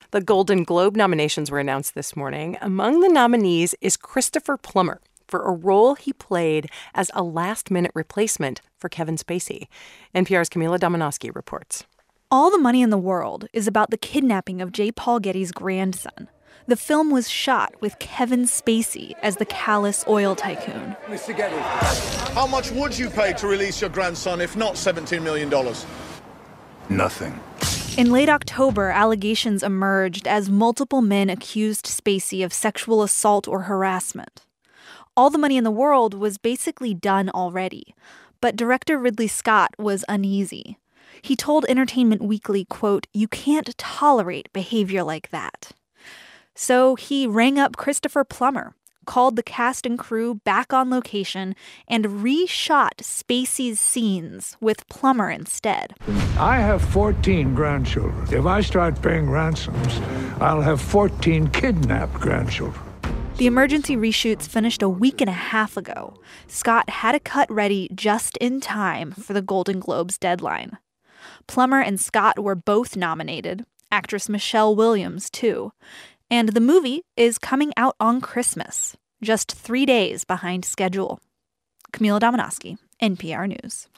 The Golden Globe nominations were announced this morning. Among the nominees is Christopher Plummer for a role he played as a last-minute replacement for Kevin Spacey. NPR's Camila Domonoske reports. All the Money in the World is about the kidnapping of J. Paul Getty's grandson. The film was shot with Kevin Spacey as the callous oil tycoon. Mr. Getty, how much would you pay to release your grandson if not $17 million? Nothing. In late October, allegations emerged as multiple men accused Spacey of sexual assault or harassment. All the Money in the World was basically done already, but director Ridley Scott was uneasy. He told Entertainment Weekly, quote, "You can't tolerate behavior like that." So he rang up Christopher Plummer, called the cast and crew back on location, and reshot Spacey's scenes with Plummer instead. I have 14 grandchildren. If I start paying ransoms, I'll have 14 kidnapped grandchildren. The emergency reshoots finished a week and a half ago. Scott had a cut ready just in time for the Golden Globes deadline. Plummer and Scott were both nominated, actress Michelle Williams, too. And the movie is coming out on Christmas, just 3 days behind schedule. Camila Domonoske, NPR News.